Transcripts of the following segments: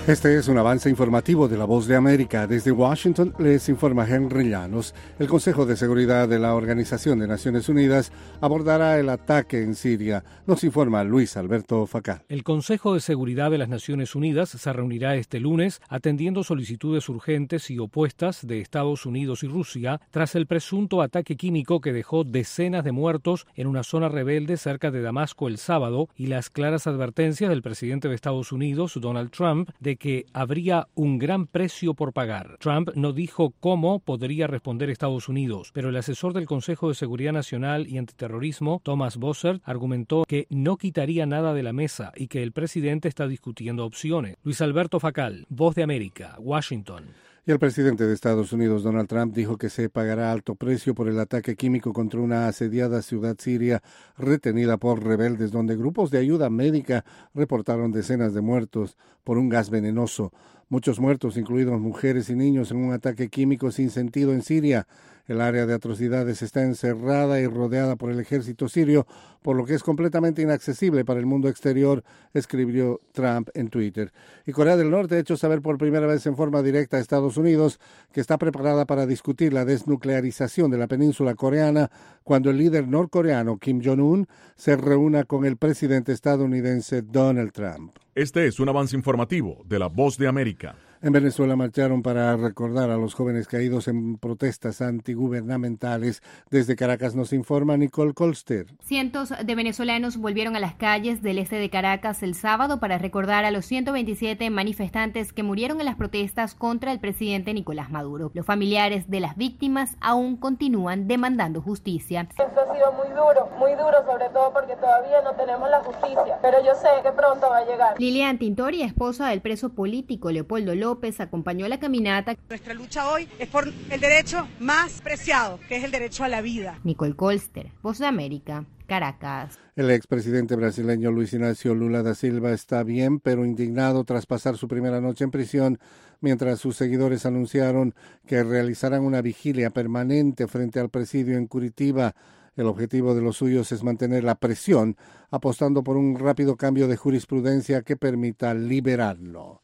Este es un avance informativo de La Voz de América. Desde Washington les informa Henry Llanos. El Consejo de Seguridad de la Organización de Naciones Unidas abordará el ataque en Siria. Nos informa Luis Alberto Facal. El Consejo de Seguridad de las Naciones Unidas se reunirá este lunes atendiendo solicitudes urgentes y opuestas de Estados Unidos y Rusia tras el presunto ataque químico que dejó decenas de muertos en una zona rebelde cerca de Damasco el sábado y las claras advertencias del presidente de Estados Unidos, Donald Trump, de que habría un gran precio por pagar. Trump no dijo cómo podría responder Estados Unidos, pero el asesor del Consejo de Seguridad Nacional y Antiterrorismo, Thomas Bossert, argumentó que no quitaría nada de la mesa y que el presidente está discutiendo opciones. Luis Alberto Facal, Voz de América, Washington. Y el presidente de Estados Unidos, Donald Trump, dijo que se pagará alto precio por el ataque químico contra una asediada ciudad siria retenida por rebeldes, donde grupos de ayuda médica reportaron decenas de muertos por un gas venenoso. Muchos muertos, incluidos mujeres y niños, en un ataque químico sin sentido en Siria. El área de atrocidades está encerrada y rodeada por el ejército sirio, por lo que es completamente inaccesible para el mundo exterior, escribió Trump en Twitter. Y Corea del Norte ha hecho saber por primera vez en forma directa a Estados Unidos que está preparada para discutir la desnuclearización de la península coreana cuando el líder norcoreano Kim Jong-un se reúna con el presidente estadounidense Donald Trump. Este es un avance informativo de La Voz de América. En Venezuela marcharon para recordar a los jóvenes caídos en protestas antigubernamentales. Desde Caracas nos informa Nicole Colster. Cientos de venezolanos volvieron a las calles del este de Caracas el sábado para recordar a los 127 manifestantes que murieron en las protestas contra el presidente Nicolás Maduro. Los familiares de las víctimas aún continúan demandando justicia. Esto ha sido muy duro, sobre todo porque todavía no tenemos la justicia, pero yo sé que pronto va a llegar. Lilian Tintori, esposa del preso político Leopoldo López, acompañó la caminata. Nuestra lucha hoy es por el derecho más preciado, que es el derecho a la vida. Nicole Colster, Voz de América, Caracas. El expresidente brasileño Luis Inácio Lula da Silva está bien, pero indignado tras pasar su primera noche en prisión, mientras sus seguidores anunciaron que realizarán una vigilia permanente frente al presidio en Curitiba. El objetivo de los suyos es mantener la presión, apostando por un rápido cambio de jurisprudencia que permita liberarlo.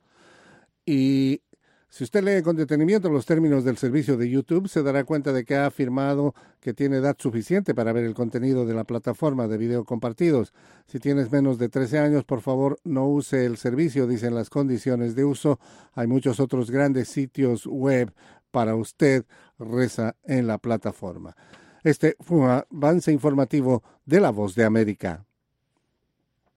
Y si usted lee con detenimiento los términos del servicio de YouTube, se dará cuenta de que ha afirmado que tiene edad suficiente para ver el contenido de la plataforma de video compartidos. Si tienes menos de 13 años, por favor, no use el servicio, dicen las condiciones de uso. Hay muchos otros grandes sitios web para usted, reza en la plataforma. Este fue un avance informativo de La Voz de América.